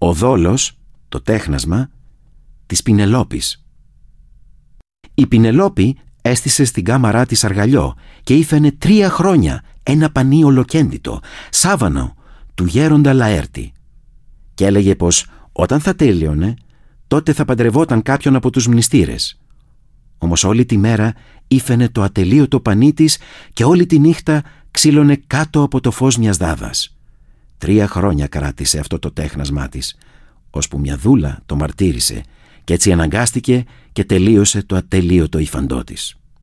Ο δόλος, το τέχνασμα, της Πινελόπης. Η Πινελόπη έστησε στην κάμαρά της αργαλιό και ήφαινε 3 χρόνια ένα πανί ολοκέντητο, σάβανο του γέροντα Λαέρτη, και έλεγε πως όταν θα τέλειωνε, τότε θα παντρευόταν κάποιον από τους μνηστήρες. Όμως όλη τη μέρα ήφαινε το ατελείωτο πανί της και όλη τη νύχτα ξύλωνε κάτω από το φως μιας δάδας. 3 χρόνια κράτησε αυτό το τέχνασμά της, ώσπου μια δούλα το μαρτύρησε και έτσι αναγκάστηκε και τελείωσε το ατελείωτο υφαντό της.